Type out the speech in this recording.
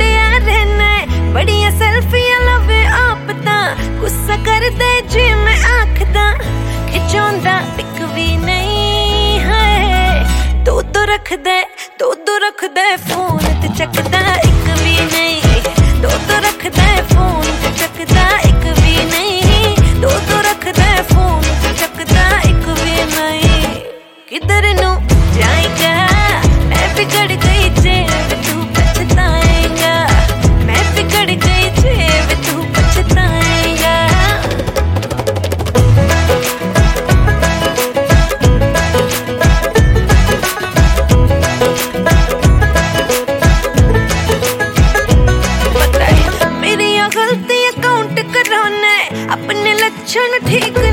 छड़िया रहना बड़िया सेल्फियां लवे आप ता गुस्सा कर दे जी मैं आखदा खिचौंदा पिक भी नहीं है तू तो रख दे फोन ते चकदा एक भी नहीं तू तो रख दे फोन ते चकदा एक भी नहीं तू तो रख दे फोन ते चकदा एक भी नहीं किधर नू जाएगा मैं बिगड़ गई जेब तू पछताएगा मैं बिगड़ गई जेब तू पछताएगा गलती अकाउंट कराना अपने लक्षण ठीक